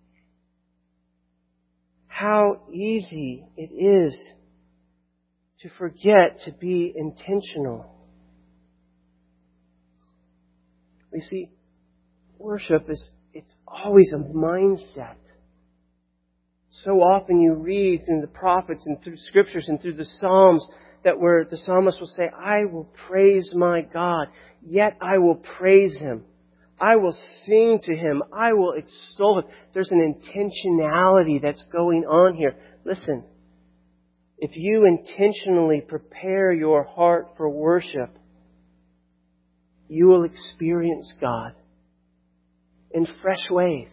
How easy it is to forget to be intentional. You see, worship it's always a mindset. So often you read through the prophets and through scriptures and through the Psalms that where the psalmist will say, I will praise my God, yet I will praise Him. I will sing to Him. I will extol Him. There's an intentionality that's going on here. Listen, if you intentionally prepare your heart for worship, you will experience God in fresh ways.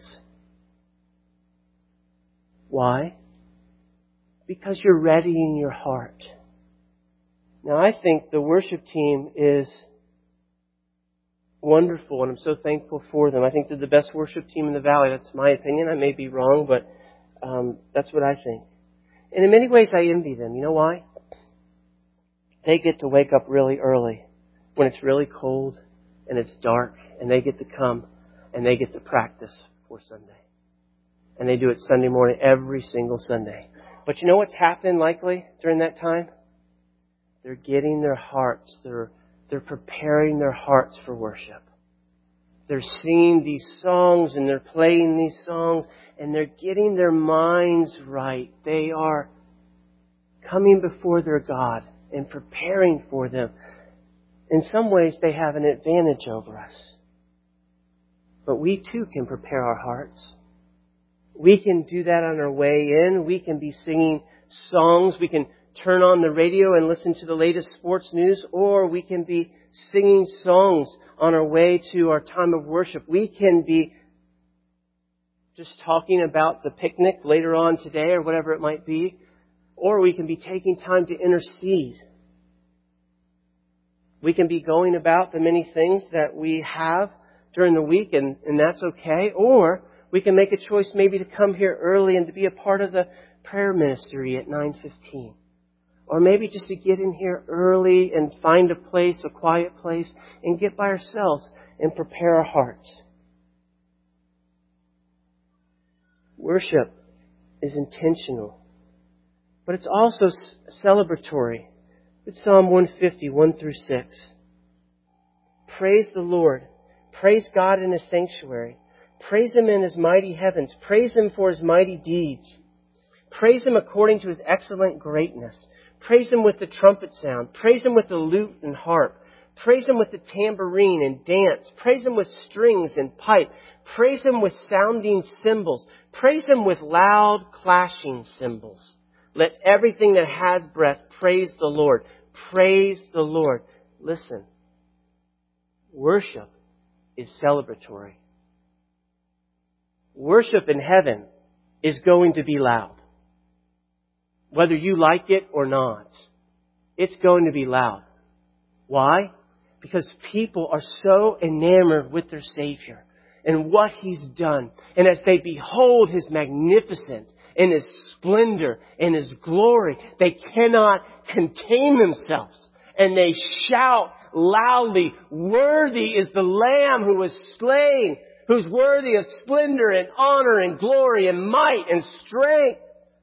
Why? Because you're ready in your heart. Now, I think the worship team is wonderful, and I'm so thankful for them. I think they're the best worship team in the Valley. That's my opinion. I may be wrong, but that's what I think. And in many ways, I envy them. You know why? They get to wake up really early when it's really cold and it's dark, and they get to come and they get to practice for Sunday. And they do it Sunday morning, every single Sunday. But you know what's happening likely during that time? They're getting their hearts. They're preparing their hearts for worship. They're singing these songs and they're playing these songs and they're getting their minds right. They are coming before their God and preparing for them. In some ways, they have an advantage over us. But we too can prepare our hearts. We can do that on our way in. We can be singing songs. We can turn on the radio and listen to the latest sports news, or we can be singing songs on our way to our time of worship. We can be just talking about the picnic later on today or whatever it might be, or we can be taking time to intercede. We can be going about the many things that we have during the week, and that's okay. Or we can make a choice maybe to come here early and to be a part of the prayer ministry at 9:15. Or maybe just to get in here early and find a place, a quiet place, and get by ourselves and prepare our hearts. Worship is intentional, but it's also celebratory. It's Psalm 150, 1-6. Praise the Lord. Praise God in His sanctuary. Praise Him in His mighty heavens. Praise Him for His mighty deeds. Praise Him according to His excellent greatness. Praise Him with the trumpet sound. Praise Him with the lute and harp. Praise Him with the tambourine and dance. Praise Him with strings and pipe. Praise Him with sounding cymbals. Praise Him with loud clashing cymbals. Let everything that has breath praise the Lord. Praise the Lord. Listen, worship is celebratory. Worship in heaven is going to be loud. Whether you like it or not, it's going to be loud. Why? Because people are so enamored with their Savior and what He's done. And as they behold His magnificence and His splendor and His glory, they cannot contain themselves And they shout loudly, "Worthy is the Lamb who was slain, who's worthy of splendor and honor and glory and might and strength."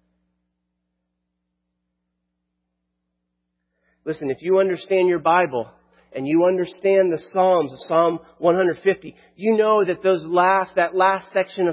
Listen, if you understand your Bible and you understand the Psalms, Psalm 150, you know that that last section of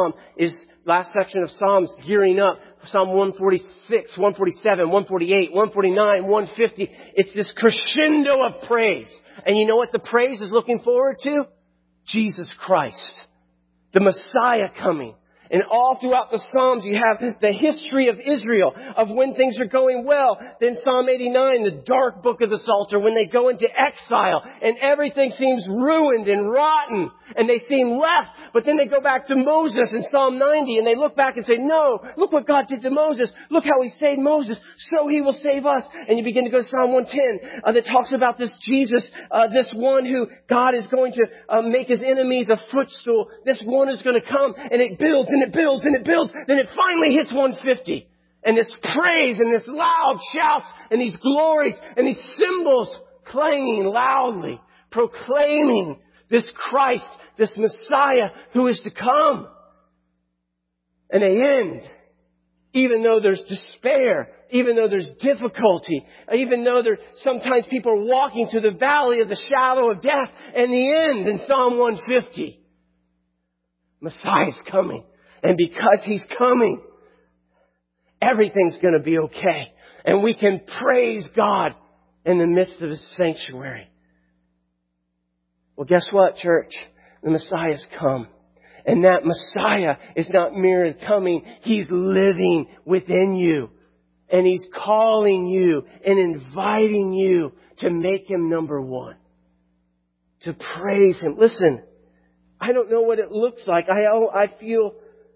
Psalms gearing up. Psalm 146, 147, 148, 149, 150. It's this crescendo of praise. And you know what the praise is looking forward to? Jesus Christ, the Messiah coming. And all throughout the Psalms, you have the history of Israel, of when things are going well. Then Psalm 89, the dark book of the Psalter, when they go into exile and everything seems ruined and rotten and they seem left. But then they go back to Moses in Psalm 90 and they look back and say, "No, look what God did to Moses. Look how He saved Moses. So He will save us." And you begin to go to Psalm 110 that talks about this Jesus, this one who God is going to make His enemies a footstool. This one is going to come, and it builds and it builds and it builds. Then it finally hits 150. And this praise and this loud shouts and these glories and these cymbals clanging loudly, proclaiming this Christ, this Messiah who is to come. And they end, even though there's despair, even though there's difficulty, even though sometimes people are walking through the valley of the shadow of death. And the end in Psalm 150, Messiah's coming. And because He's coming, everything's going to be okay. And we can praise God in the midst of His sanctuary. Well, guess what, church? The Messiah's come. And that Messiah is not merely coming. He's living within you. And He's calling you and inviting you to make Him number one. To praise Him. Listen, I don't know what it looks like. I feel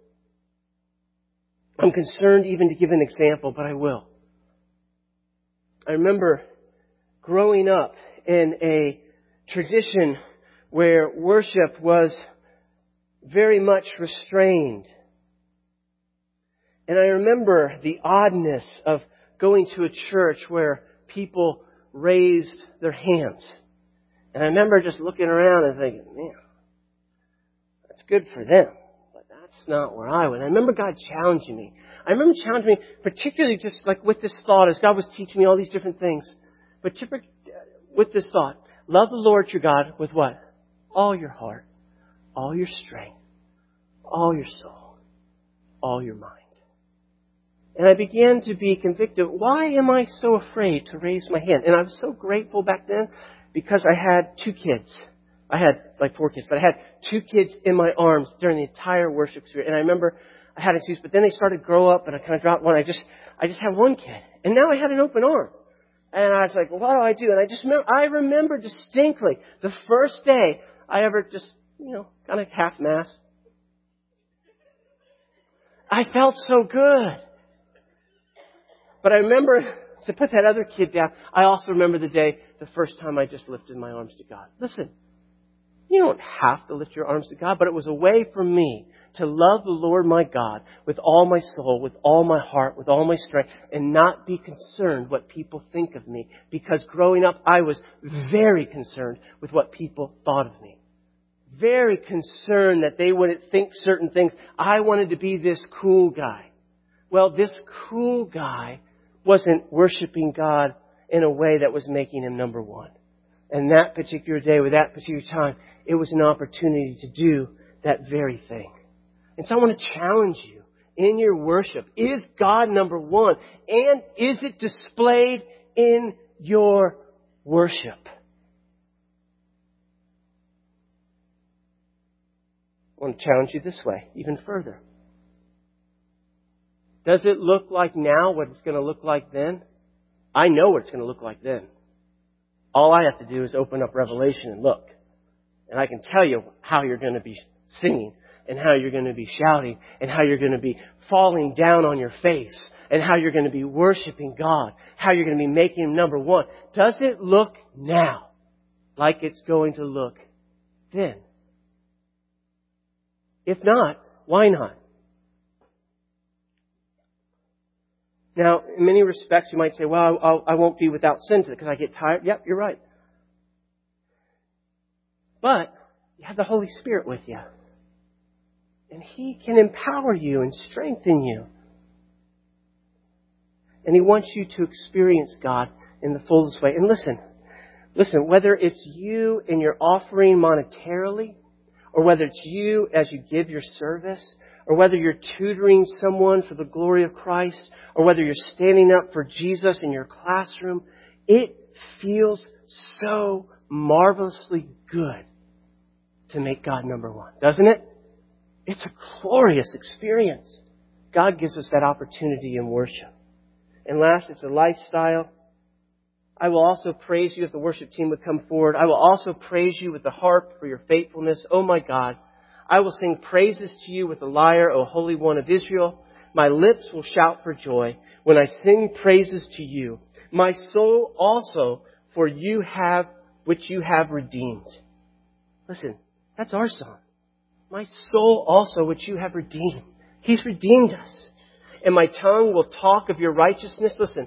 I'm concerned even to give an example, but I will. I remember growing up in a tradition where worship was very much restrained. And I remember the oddness of going to a church where people raised their hands. And I remember just looking around and thinking, man, that's good for them. But that's not where I went. I remember God challenging me. I remember challenging me, particularly just like with this thought, as God was teaching me all these different things. But with this thought, love the Lord your God with what? All your heart, all your strength, all your soul, all your mind. And I began to be convicted. Why am I so afraid to raise my hand? And I was so grateful back then because I had 2 kids. I had like 4 kids, but I had 2 kids in my arms during the entire worship experience. And I remember I had excuse, but then they started to grow up and I kind of dropped one. I just had 1 kid. And now I had an open arm. And I was like, well, what do I do? And I remember distinctly the first day I ever just, kind of half-mass. I felt so good. But I remember, to put that other kid down, I also remember the first time I just lifted my arms to God. Listen, you don't have to lift your arms to God, but it was a way for me to love the Lord my God with all my soul, with all my heart, with all my strength, and not be concerned what people think of me. Because growing up, I was very concerned with what people thought of me. Very concerned that they wouldn't think certain things. I wanted to be this cool guy. Well, this cool guy wasn't worshiping God in a way that was making Him number one. And that particular day, with that particular time, it was an opportunity to do that very thing. And so I want to challenge you in your worship. Is God number one? And is it displayed in your worship? I want to challenge you this way, even further. Does it look like now what it's going to look like then? I know what it's going to look like then. All I have to do is open up Revelation and look. And I can tell you how you're going to be singing, and how you're going to be shouting, and how you're going to be falling down on your face, and how you're going to be worshiping God, how you're going to be making Him number one. Does it look now like it's going to look then? If not, why not? Now, in many respects, you might say, well, I won't be without sin because I get tired. Yep, you're right. But you have the Holy Spirit with you. And He can empower you and strengthen you. And He wants you to experience God in the fullest way. And listen, whether it's you in your offering monetarily, or whether it's you as you give your service, or whether you're tutoring someone for the glory of Christ, or whether you're standing up for Jesus in your classroom, it feels so marvelously good to make God number one, doesn't it? It's a glorious experience. God gives us that opportunity in worship. And last, it's a lifestyle. I will also praise you if the worship team would come forward. I will also praise you with the harp for your faithfulness. Oh my God. I will sing praises to you with the lyre, O Holy One of Israel. My lips will shout for joy when I sing praises to you. My soul also, for you have, which you have redeemed. Listen, that's our song. My soul also, which you have redeemed. He's redeemed us. And my tongue will talk of your righteousness. Listen,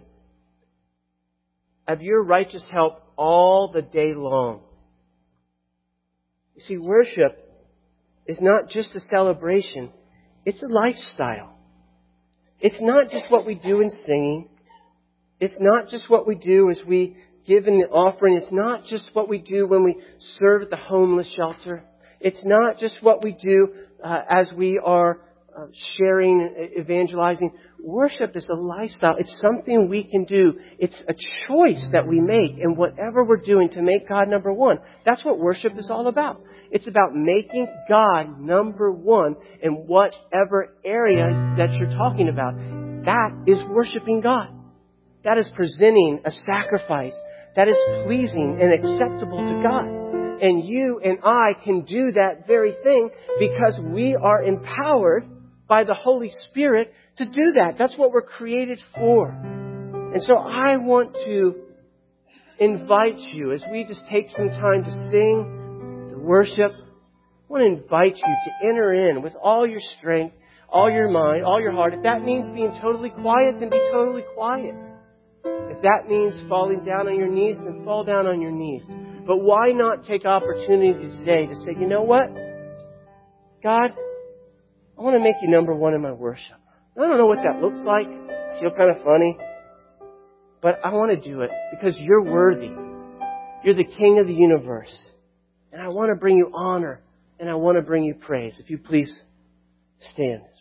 of your righteous help all the day long. You see, worship is not just a celebration. It's a lifestyle. It's not just what we do in singing. It's not just what we do as we give in the offering. It's not just what we do when we serve at the homeless shelter. It's not just what we do as we are sharing, evangelizing. Worship is a lifestyle. It's something we can do. It's a choice that we make in whatever we're doing to make God number one. That's what worship is all about. It's about making God number one in whatever area that you're talking about. That is worshiping God. That is presenting a sacrifice that is pleasing and acceptable to God. And you and I can do that very thing because we are empowered by the Holy Spirit to do that. That's what we're created for. And so I want to invite you, as we just take some time to sing, to worship, I want to invite you to enter in with all your strength, all your mind, all your heart. If that means being totally quiet, then be totally quiet. If that means falling down on your knees, then fall down on your knees. But why not take opportunity today to say, you know what? God, I want to make you number one in my worship. I don't know what that looks like. I feel kind of funny. But I want to do it because you're worthy. You're the King of the universe. And I want to bring you honor and I want to bring you praise. If you please stand.